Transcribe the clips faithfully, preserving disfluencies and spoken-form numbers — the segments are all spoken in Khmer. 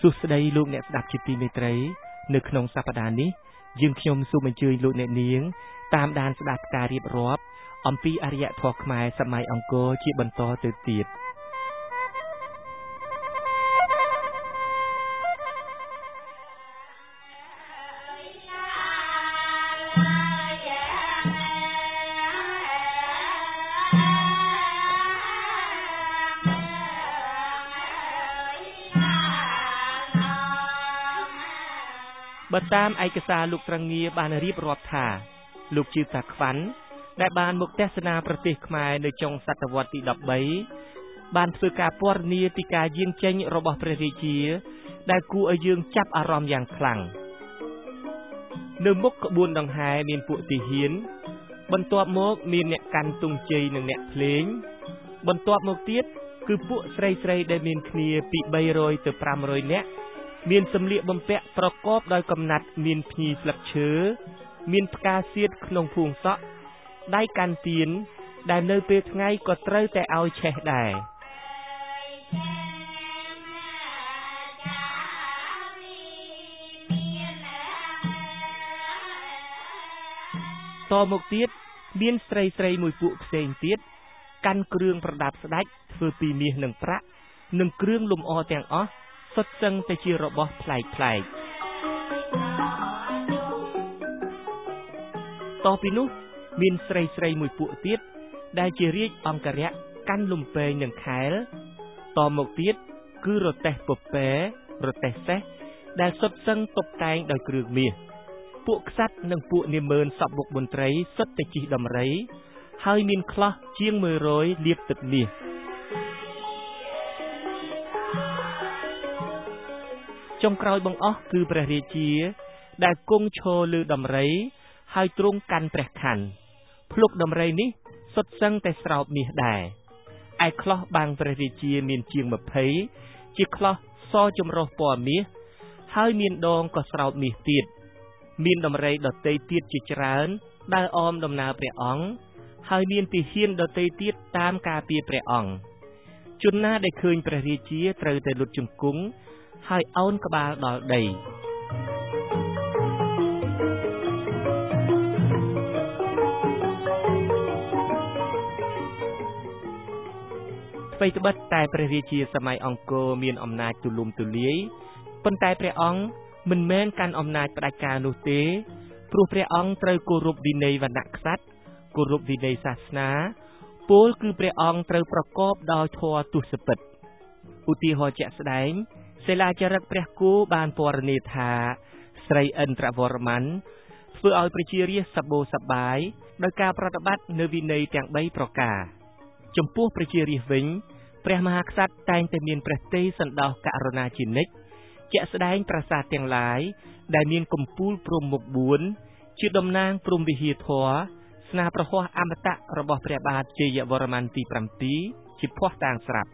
សួស្តីលោកអ្នកស្ដាប់ជាទីមេត្រីនៅក្នុងសប្តាហ៍នេះយើងខ្ញុំសូមអញ្ជើញលោកអ្នកនាងតាមដានស្ដាប់ការរៀបរាប់អំពីអរិយធម៌ខ្មែរសម័យអង្គរជាបន្តទៅទៀតបើតាមឯកសារលោកត្រង់ងារបានរៀបរាប់ថាលោកជឿតាខ្វាន់ដែលបានមកទស្សនាប្រទេសខ្មែរនៅចុងសតវត្សទីដប់បីបានធ្វើការពណ៌នាពីការយាងចេញរបស់ព្រះរាជាដែលគួរឲ្យយើងចាប់អារម្មណ៍យ៉ាងខ្លាំងនៅមុខក្បួនដង្ហែមានពួកទាហានបន្ទាប់មកមានអ្នកកាន់ទង់ជ័យនិងអ្នកភ្លេងបន្ទាប់មកទៀតគឺពួកស្រីស្រីដែលមានគ្នាពីបីរយទៅប្រាំរយនាក់មានសម្លៀកបំពាក់ប្រកបដោយកំណាត់មានភ្ញីស្លឹកឈើមានផ្កាសៀតក្នុងភួងសក់ដៃកាន់ទៀនដែលនៅពេលថ្ងៃក៏ត្រូវតែឲ្យឆេះដែរតមកទៀតមានស្រីស្រីមួយពួកផ្សេងទៀតកាន់គ្រឿងប្រដាប់ស្ដេចធ្វើពីមាសនិងប្រាក់និងគ្រឿងលម្អទាំងអស់សុទ្ធសឹងតែជារបស់ប្លែកប្លែកតពីនោះមានស្រីស្រីមួយពួកទៀតដែលជារាជអង្គរៈកាន់លំពែងនិងខែលតមកទៀតគឺរទេះពពែរទេះសេះដែលសុទ្ធសឹងតុបតែងដោយគ្រឿងមាសពួកក្សត្រនិងពួកនាម៉ឺនសពបុកមន្ត្រីសុទ្ធតែជិះដំរីហើយមានខ្លះជាងមួយរយលាបទឹកមាសចុងក្រោយបង្អស់គឺព្រះរាជាដែលគង់ឈរលើដំរីហើយទ្រង់កាន់ព្រះខ័នភ្លុកដំរីនេះសុទ្ធសឹងតែស្រោបមាសដែរឯខ្លះបាំងព្រះរាជាមានជាងម្ភៃជាខ្លះសចម្រុះពណ៌មាសហើយមានដងក៏ស្រោបមាសទៀតមានដំរីដទៃទៀតជាច្រើនដើរអមដំណើរព្រះអង្គហើយមានទាហានដទៃទៀតតាមការពារព្រះអង្គជនណាដែលឃើញព្រះរាជាត្រូវតែលុតជង្គង់ហើយឱនក្បាលដល់ដីថ្មីត្បិតតែព្រះរាជាសម័យអង្គរមានអំណាចទូលំទូលាយប៉ុន្តែព្រះអង្គមិនមែនកាន់អំណាចផ្ដាច់ការនោះទេព្រោះព្រះអង្គត្រូវគោរពវិន័យវណ្ណៈក្សត្រគោរពវិន័យសាសនាពោលគឺព្រះអង្គត្រូវប្រកបដោយធម៌ទសពិតឧទាហរណ៍ជាក់ស្ដែងសិលាចារឹកព្រះគោបានពណ៌នាថាស្រីឥន្ទ្រវរ្ម័នធ្វើឲ្យប្រជារាស្ត្រសប្បូរសប្បាយដោយការប្រតិបត្តិនៅវិន័យទាំងបីប្រការចំពោះប្រជារាស្ត្រវិញព្រះមហាក្សត្រតែងតែមានព្រះទ័យសន្តោសករុណាជានិច្ចជាក់ស្ដែងប្រាសាទទាំងឡាយដែលមានកំពូលព្រំមុខបួនជាតំណាងព្រំវិហារធម៌ស្នាប្រហ័សអមតៈរបស់ព្រះបាទជ័យវរ្ម័នទីប្រាំជាភ័ស្តុតាងស្រាប់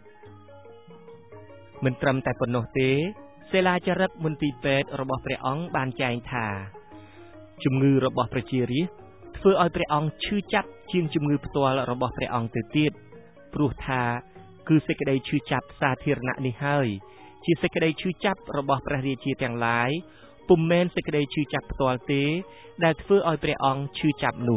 មិនត្រឹមតែប៉ុណ្ណោះទេសិលាចារឹកមន្ទីរពេទ្យរបស់ព្រះអង្គបានចែងថាជំងឺរបស់ប្រជារាស្ត្រធ្វើឲ្យព្រះអង្គឈឺចាប់ជាងជំងឺផ្ទាល់របស់ព្រះអង្គទៅទៀតព្រោះថាគឺសេចក្តីឈឺចាប់សាធារណៈនេះហើយជាសេចក្តីឈឺចាប់របស់ព្រះរាជាទាំងឡាយពុំមែនសេចក្តីឈឺចាប់ផ្ទាល់ទេដែលធ្វើឲ្យព្រះអង្គឈឺចាប់នោះ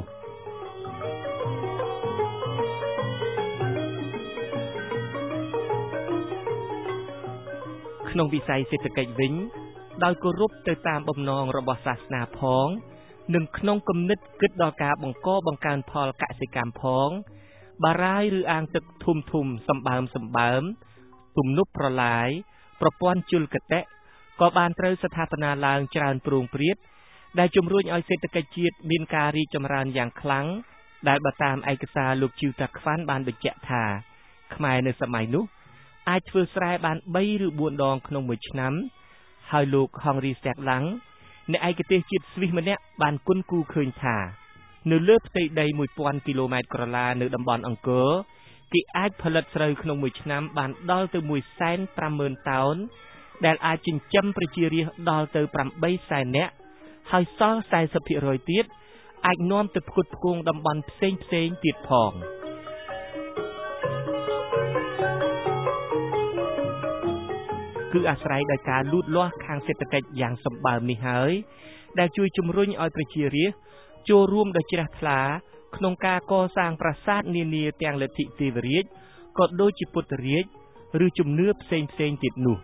ក្នុងវិស័យសេដ្ឋកិច្ចវិញដោយគោរពទៅតាមបំណងរបស់សាសនាផងនិងក្នុងគំនិតគិតដល់ការបង្កបង្កើនផលកសិកម្មផងបារាយឬអាងទឹកធំធំសម្បើមសម្បើមទំនប់ប្រឡាយប្រព័ន្ធជលគតិក៏បានត្រូវស្ថាបនាឡើងច្រើនប្រងព្រាតដែលជំរុញឲ្យសេដ្ឋកិច្ចជាតិមានការរីកចម្រើនយ៉ាងខ្លាំងដែលបើតាមឯកសារលោកជឿតាខ្វាន់បានបញ្ជាក់ថាខ្មែរនៅសម័យនោះអាចធ្វើស្រែបានបីឬបួនដងក្នុងមួយឆ្នាំហើយលោកហង់រីស្ទែកឡាំងអ្នកឯកទេសជាតិស្វីសម្នាក់បានគុណគូឃើញថានៅលើផ្ទៃដីមួយពាន់គីឡូម៉ែត្រក្រឡានៅតំបន់អង្គរគេអាចផលិតស្រូវក្នុងមួយឆ្នាំបានដល់ទៅមួយសែនប្រាំម៉ឺនតោនដែលអាចចិញ្ចឹមប្រជារាស្ត្រដល់ទៅប្រាំបីសែននាក់ហើយសល់សែសិបភាគរយទៀតអាចនាំទៅផ្គត់ផ្គង់តំបន់ផ្សេងផ្សេងទៀតផងគគឺអាស្រ័យដោយការលូតលាស់ខាងសេដ្ឋកិច្ចយ៉ាងសម្បើមនេះហើយដែលជួយជំរុញឲ្យប្រជារាស្ត្រចូលរួមដោយជ្រះថ្លាក្នុងការកសាងប្រាសាទនានាទាំងលទ្ធិទេវរាជក៏ដូចជាពុទ្ធរាជឬជំនឿផ្សេងផ្សេងទៀតនោះ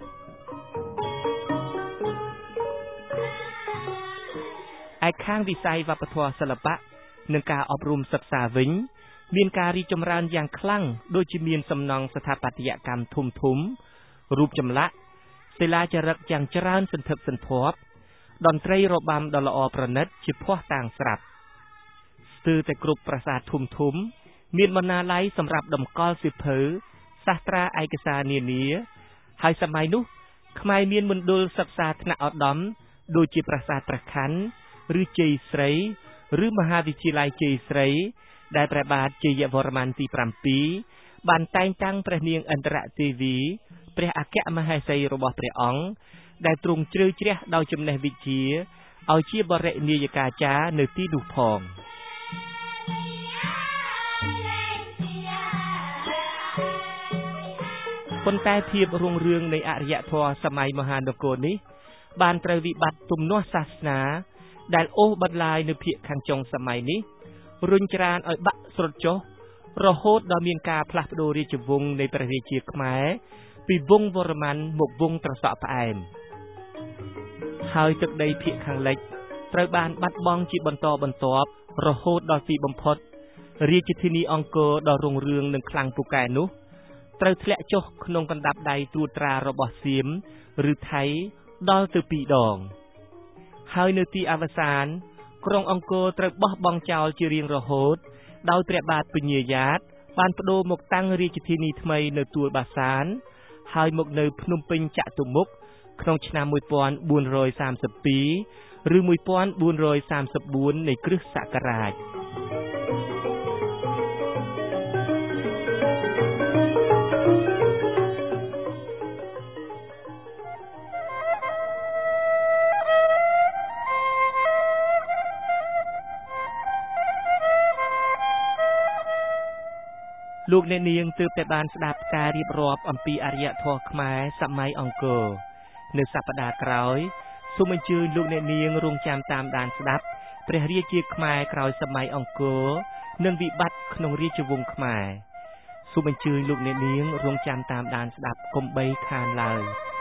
ឯខាងវិស័យវប្បធម៌សិល្បៈនិងការអប់រំសិក្សាវិញមានការរីកចម្រើនយ៉ាងខ្លាំងដូចជាមានសំណង់ស្ថាបត្យកម្មធំធំរូបចម្លាក់សិលាចារឹកយ៉ាងច្រើនសន្ធឹកសន្ធាប់តន្ត្រីរបាំដ៏ល្អប្រណិតជាភ័ស្តុតាងស្រាប់ស្ទើរតែគ្រប់ប្រាសាទធំធំមានបណ្ណាល័យសម្រាប់តម្កល់សៀវភៅសាស្ត្រាឯកសារនានាហើយសម័យនោះខ្មែរមានមណ្ឌលសិក្សាថ្នាក់ឧត្តមដូចជាប្រាសាទព្រះខ័នឬជ័យស្រីឬមហាវិទ្យាល័យជ័យស្រីដែលព្រះបាទជ័យវរ្ម័នទីប្រាំពីរបានតែងតាំងព្រះនាងឥន្ទ្រទេវីព្រះអគ្គមហេសីរបស់ព្រះអង្គដែលទ្រង់ជ្រៅជ្រះដោយចំណេះវិជ្ជាឲ្យជាបរិនាយកាចារ្យនៅទីនោះផងប៉ុន្តែភាពរុងរឿងនៃអរិយធម៌សម័យមហានគរនេះបានត្រូវវិបត្តិទំនាស់សាសនាដែលអូសបន្លាយនៅភាគខាងចុងសម័យនេះរុញច្រានឲ្យបាក់ស្រុតចុះរហូតដល់មានការផ្លាស់ប្ដូររាជវង្សនៃព្រះរាជាខ្មែរពីវង្សវរ្ម័នមកវង្សត្រសក់ផ្អែមហើយទឹកដីភាគខាងលិចត្រូវបានបាត់បង់ជាបន្តបន្ទាប់រហូតដល់ទីបំផុតរាជធានីអង្គរដ៏រុងរឿងនិងខ្លាំងពូកែនោះត្រូវធ្លាក់ចុះក្នុងកណ្ដាប់ដៃត្រួតត្រារបស់សៀមឬថៃដល់ទៅពីរដងហើយនៅទីអវសានក្រុងអង្គរត្រូវបោះបង់ចោលជារៀងរហូតដោយព្រះបាទពញ្ញាយ៉ាតបានប្ដូរមកតាំងរាជធានីថ្មីនៅទួលបាសានហើយមកនៅភ្នំពេញចតុមុខក្នុងឆ្នាំមួយពាន់បួនរយសាមសិបពីរឬមួយពាន់បួនរយសាមសិបបួននៃគ្រិស្តសករាជលោកអ្នកនាងទើបតែបានស្ដាប់ការរៀបរាប់អំពីអរិយធម៌ខ្មែរសម័យអង្គរនៅសប្តាហ៍ក្រោយសូមអញ្ជើញលោកអ្នកនាងរងចាំតាមដានស្ដាប់ព្រះរាជាខ្មែរក្រោយសម័យអង្គរនិងវិបត្តិក្នុងរាជវង្សខ្មែរសូមអញ្ជើញលោកអ្នកនាងរងចាំតាមដានស្ដាប់កុំបីខានឡើយ